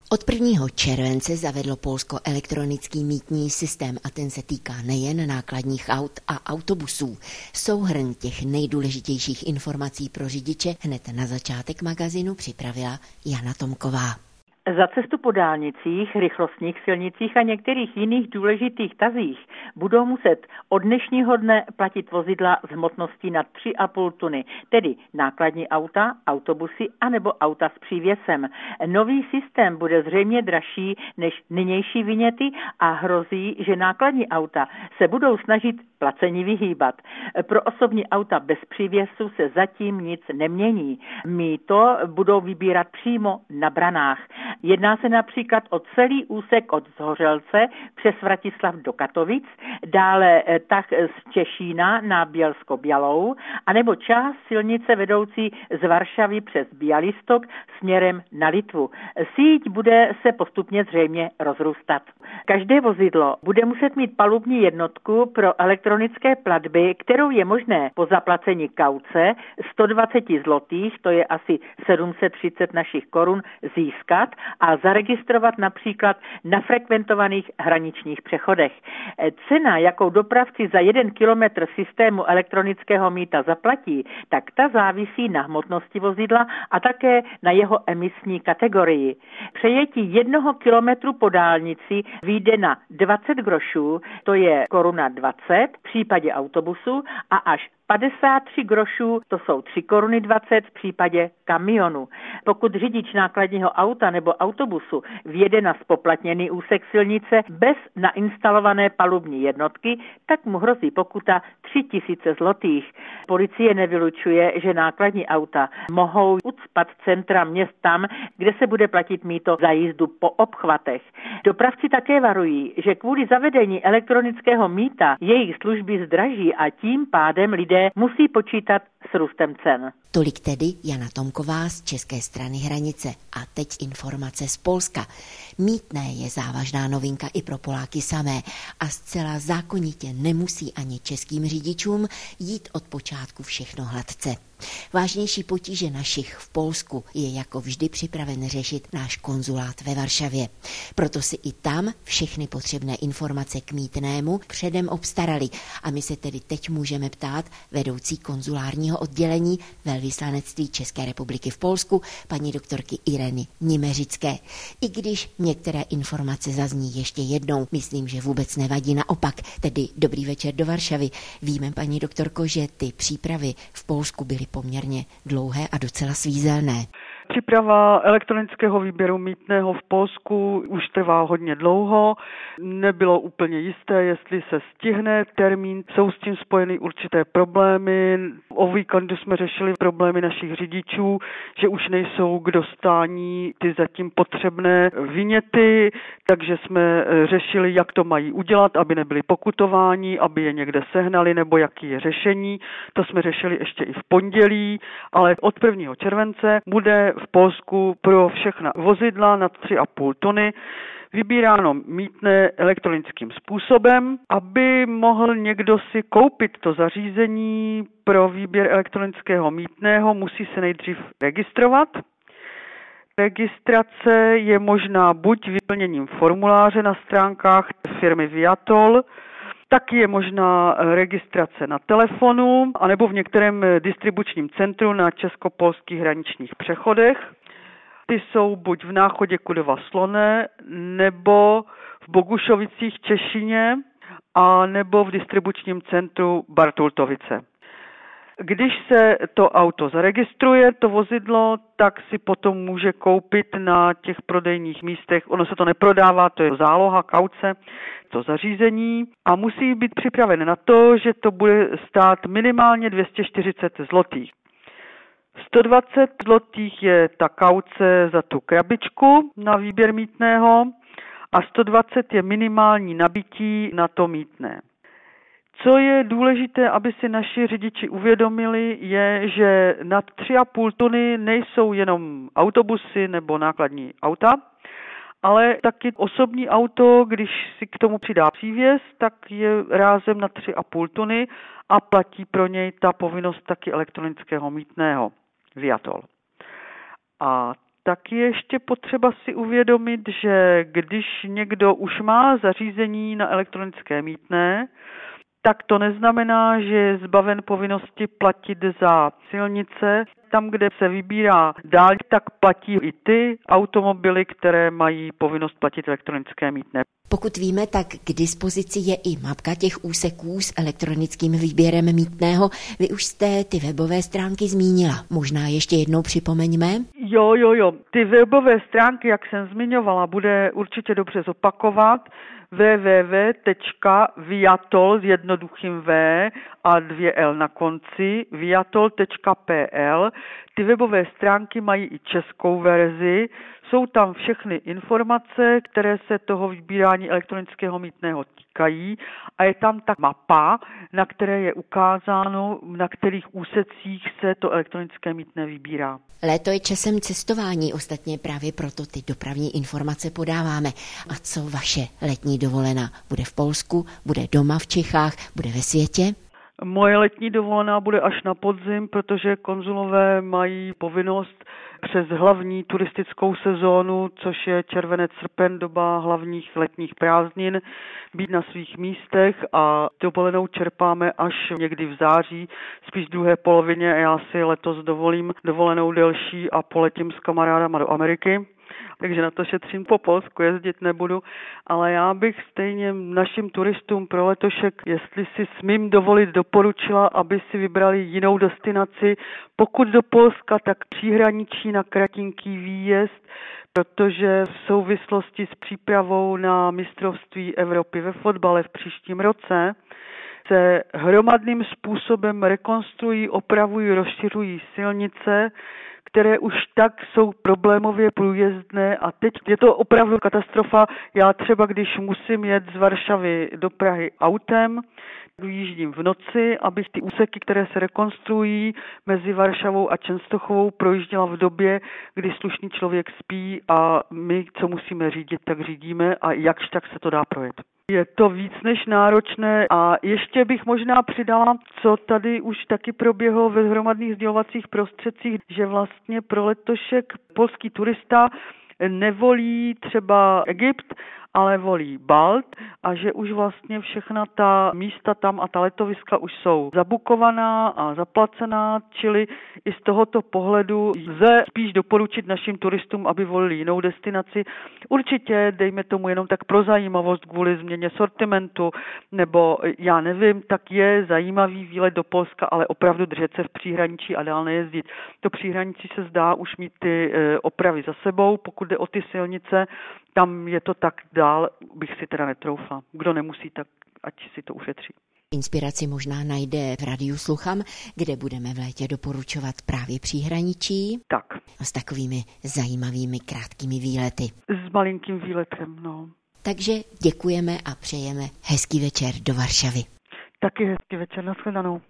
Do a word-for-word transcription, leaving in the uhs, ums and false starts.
Od prvního července zavedlo Polsko elektronický mýtný systém a ten se týká nejen nákladních aut a autobusů. Souhrn těch nejdůležitějších informací pro řidiče hned na začátek magazínu připravila Jana Tomková. Za cestu po dálnicích, rychlostních silnicích a některých jiných důležitých tazích budou muset od dnešního dne platit vozidla s hmotností nad tři a půl tuny, tedy nákladní auta, autobusy anebo auta s přívěsem. Nový systém bude zřejmě dražší než nynější viněty a hrozí, že nákladní auta se budou snažit placení vyhýbat. Pro osobní auta bez přívěsu se zatím nic nemění. Mýto budou vybírat přímo na branách. Jedná se například o celý úsek od Zhořelce přes Vratislav do Katovic, dále tah z Češína na Bělsko-Bělou, anebo část silnice vedoucí z Varšavy přes Bialystok směrem na Litvu. Síť bude se postupně zřejmě rozrůstat. Každé vozidlo bude muset mít palubní jednotku pro elektronické platby, kterou je možné po zaplacení kauce sto dvacet zlotých, to je asi sedm set třicet našich korun, získat a zaregistrovat například na frekventovaných hraničních přechodech. Cena, jakou dopravci za jeden kilometr systému elektronického mýta zaplatí, tak ta závisí na hmotnosti vozidla a také na jeho emisní kategorii. Přejetí jednoho kilometru po dálnici vyjde na dvacet grošů, to je koruna dvacet v případě autobusu a až padesát tři grošů, to jsou tři koruny dvacet v případě kamionu. Pokud řidič nákladního auta nebo autobusu vjede na spoplatněný úsek silnice bez nainstalované palubní jednotky, tak mu hrozí pokuta tři tisíce zlotých. Policie nevylučuje, že nákladní auta mohou ucpat centra měst tam, kde se bude platit mýto za jízdu po obchvatech. Dopravci také varují, že kvůli zavedení elektronického mýta jejich služby zdraží a tím pádem lidé musí počítat s růstem cen. Tolik tedy Jana Tomková z české strany hranice. A teď informace z Polska. Mýtné je závažná novinka i pro Poláky samé a zcela zákonitě nemusí ani českým řidičům jít od počátku všechno hladce. Vážnější potíže našich v Polsku je jako vždy připraven řešit náš konzulát ve Varšavě. Proto si i tam všechny potřebné informace k mýtnému předem obstarali a my se tedy teď můžeme ptát vedoucí konzulárního oddělení velvyslanectví České republiky v Polsku, paní doktorky Ireny Nimeřické. I když některé informace zazní ještě jednou, myslím, že vůbec nevadí, naopak, tedy dobrý večer do Varšavy. Víme, paní doktorko, že ty přípravy v Polsku byly poměrně dlouhé a docela svízelné. Příprava elektronického výběru mýtného v Polsku už trvá hodně dlouho. Nebylo úplně jisté, jestli se stihne termín. Jsou s tím spojeny určité problémy. O víkendu jsme řešili problémy našich řidičů, že už nejsou k dostání ty zatím potřebné viněty, takže jsme řešili, jak to mají udělat, aby nebyli pokutováni, aby je někde sehnali, nebo jaký je řešení. To jsme řešili ještě i v pondělí, ale od prvního července bude v Polsku pro všechna vozidla nad tři a půl tuny vybíráno mýtné elektronickým způsobem, aby mohl někdo si koupit to zařízení pro výběr elektronického mýtného, musí se nejdřív registrovat. Registrace je možná buď vyplněním formuláře na stránkách firmy Viator, taky je možná registrace na telefonu, anebo v některém distribučním centru na česko-polských hraničních přechodech. Ty jsou buď v Náchodě Kudova Sloné, nebo v Bogušovicích Češině, a nebo v distribučním centru Bartultovice. Když se to auto zaregistruje, to vozidlo, tak si potom může koupit na těch prodejních místech. Ono se to neprodává, to je záloha, kauce, to zařízení a musí být připraven na to, že to bude stát minimálně dvě stě čtyřicet zlotých. sto dvacet zlotých je ta kauce za tu krabičku na výběr mýtného a sto dvacet je minimální nabití na to mýtné. Co je důležité, aby si naši řidiči uvědomili, je, že nad tři a půl tuny nejsou jenom autobusy nebo nákladní auta, ale taky osobní auto, když si k tomu přidá přívěs, tak je rázem na tři a půl tuny a platí pro něj ta povinnost taky elektronického mýtného Viator. A taky ještě potřeba si uvědomit, že když někdo už má zařízení na elektronické mýtné, tak to neznamená, že je zbaven povinnosti platit za silnice. Tam, kde se vybírá dál, tak platí i ty automobily, které mají povinnost platit elektronické mýtné. Pokud víme, tak k dispozici je i mapka těch úseků s elektronickým výběrem mýtného. Vy už jste ty webové stránky zmínila. Možná ještě jednou připomeňme. Jo, jo, jo. Ty webové stránky, jak jsem zmiňovala, bude určitě dobře zopakovat. w w w tečka viatol s jednoduchým V a dvě L na konci, viatol tečka p l. Ty webové stránky mají i českou verzi. Jsou tam všechny informace, které se toho vybírání elektronického mýtného týkají a je tam ta mapa, na které je ukázáno, na kterých úsecích se to elektronické mýtné vybírá. Léto je časem cestování, ostatně právě proto ty dopravní informace podáváme. A co vaše letní dovolená? Bude v Polsku, bude doma v Čechách, bude ve světě? Moje letní dovolená bude až na podzim, protože konzulové mají povinnost přes hlavní turistickou sezónu, což je červenec, srpen, doba hlavních letních prázdnin, být na svých místech a dovolenou čerpáme až někdy v září, spíš v druhé polovině. Já si letos dovolím dovolenou delší a poletím s kamarádama do Ameriky. Takže na to šetřím, po Polsku jezdit nebudu, ale já bych stejně našim turistům pro letošek, jestli si smím dovolit, doporučila, aby si vybrali jinou destinaci. Pokud do Polska, tak příhraničí na kratinký výjezd, protože v souvislosti s přípravou na mistrovství Evropy ve fotbale v příštím roce se hromadným způsobem rekonstruují, opravují, rozšiřují silnice, které už tak jsou problémově průjezdné a teď je to opravdu katastrofa. Já třeba, když musím jet z Varšavy do Prahy autem, vyjíždím v noci, abych ty úseky, které se rekonstruují mezi Varšavou a Čenstochovou, projížděla v době, kdy slušný člověk spí a my, co musíme řídit, tak řídíme a jakž tak se to dá projet. Je to víc než náročné a ještě bych možná přidala, co tady už taky proběhlo ve hromadných sdělovacích prostředcích, že vlastně pro letošek polský turista nevolí třeba Egypt, ale volí Balt a že už vlastně všechna ta místa tam a ta letoviska už jsou zabukovaná a zaplacená, čili i z tohoto pohledu lze spíš doporučit našim turistům, aby volili jinou destinaci. Určitě, dejme tomu jenom tak pro zajímavost kvůli změně sortimentu, nebo já nevím, tak je zajímavý výlet do Polska, ale opravdu držet se v příhraničí a dál nejezdit. To příhraničí se zdá už mít ty opravy za sebou, pokud jde o ty silnice, tam je to tak dál, bych si teda netroufla. Kdo nemusí, tak ať si to ušetří. Inspiraci možná najde v Radiu Slucham, kde budeme v létě doporučovat právě příhraničí. Tak. S takovými zajímavými krátkými výlety. S malinkým výletem, no. Takže děkujeme a přejeme hezký večer do Varšavy. Taky hezký večer, nashledanou.